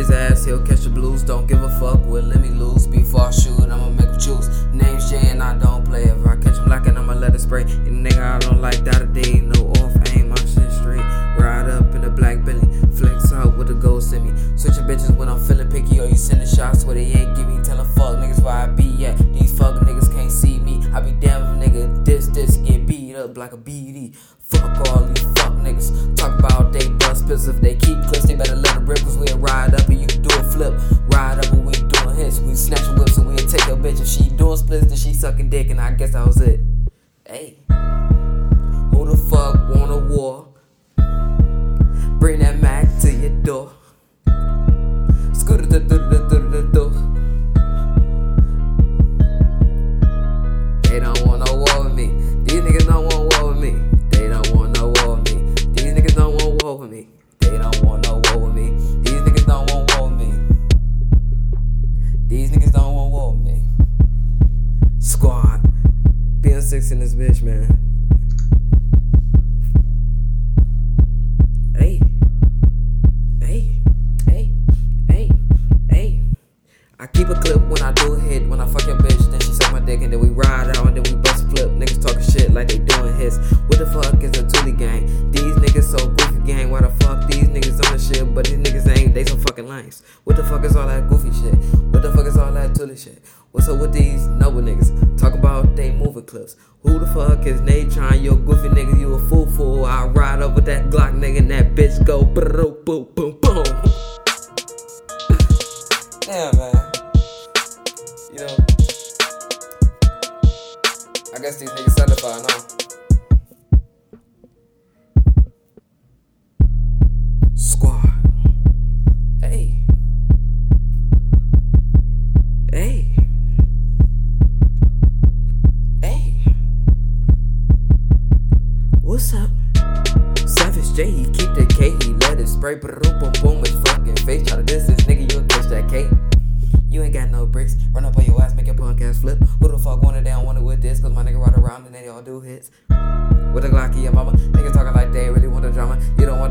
his ass, he'll catch the blues. Don't give a fuck, will let me lose. Before I shoot, I'ma make him choose. Name's Jay and I don't play. If I catch him lacking, I'ma let it spray. And nigga, I don't like that a day. No off aim, my shit straight. Ride up in a black Bentley, flex out with a ghost in me. Switching bitches when I'm feeling picky, or you sending shots where they ain't give me. Tellin' fuck niggas where I be at. These fuck niggas can't see me. I be damn if a nigga this get beat up like a BD. Fuck all these fuck niggas. Talk about they bust piss. If they keep clips, they better let it rip. Cause we'll ride up and you can do a flip. Ride up and we doing hits. We snatchin' whips and we'll take your bitch. If she doing splits, then she sucking dick. And I guess that was it. Hey, who the fuck want a war? Bring that Mac to your door. Scooter the door. They don't want no war with me. These niggas don't want war with me. They don't want no war with me. These niggas don't want war with me. They don't want no war with me. These niggas don't want war with me. These niggas don't want war with me. Squad. Being 6 in this bitch, man. Hey. I keep a clip when I do a hit. When I fuck your bitch, then she suck my dick. And then we ride out and then we bust flip. Niggas talking shit like they doing hits. What the fuck is a Thule gang? These niggas so goofy gang. Why the fuck these niggas on the shit? But these niggas ain't, they some fucking lames. What the fuck is all that goofy shit? What the fuck is all that Thule shit? What's up with these noble niggas? Talk about they moving clips. Who the fuck is Natron? You a goofy nigga, you a fool. I ride up with that Glock nigga and that bitch go boom, boom, boom, boom. Damn, man. You know, I guess these niggas certified now. Squad. Hey. What's up? Savage J, he keep the K, he let it spray. Boom, boom, boom, his fucking face. Try to diss this nigga, you'll catch that K. You ain't got no bricks. Run up on your ass, make your punk ass flip. Who the fuck wanted, they don't want it with this? Cause my nigga ride around and they all do hits. With a Glock in your mama. Niggas talking like they really want the drama. You don't